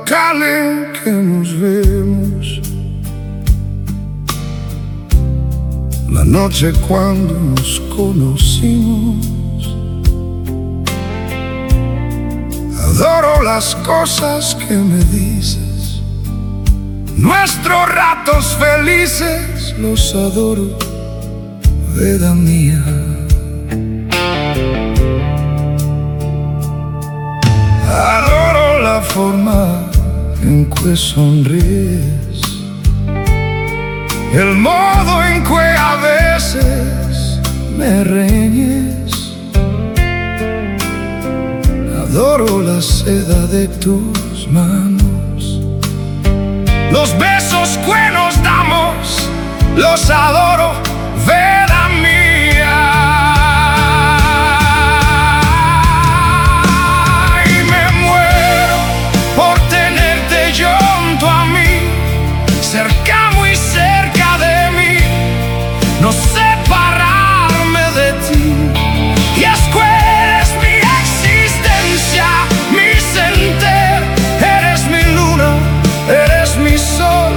locales que nos vemos, la noche cuando nos conocimos. Adoro las cosas que me dices, nuestros ratos felices los adoro, vida mía. Adoro la forma en que sonríes, el modo en que a veces me reñes. Adoro la seda de tus manos, los besos que nos damos, los adoro, vida mía. Y me muero por tenerte junto a mí, cerca, muy cerca de mí, no separarme de ti. Y es que eres mi existencia, mi sentir, eres mi luna, eres mi sol,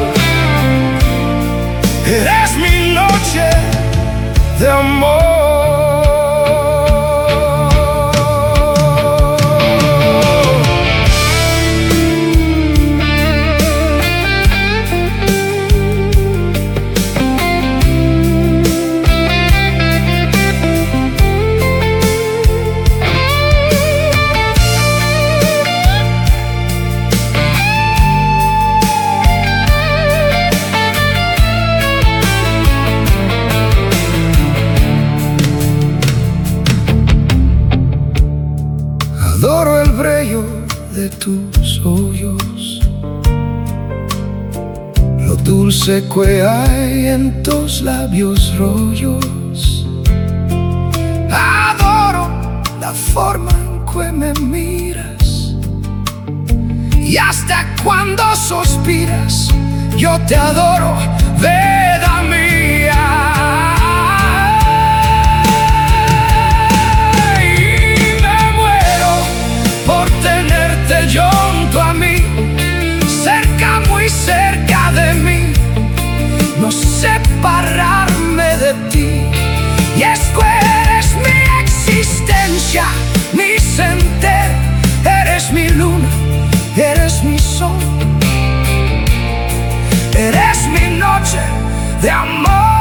eres mi noche de amor. Adoro el brillo de tus ojos, lo dulce que hay en tus labios rollos. Adoro la forma en que me miras, y hasta cuando suspiras yo te adoro, vida mía. Junto a mí, cerca, muy cerca de mí, no separarme de ti. Y es que eres mi existencia, mi sentir, eres mi luna, eres mi sol, eres mi noche de amor.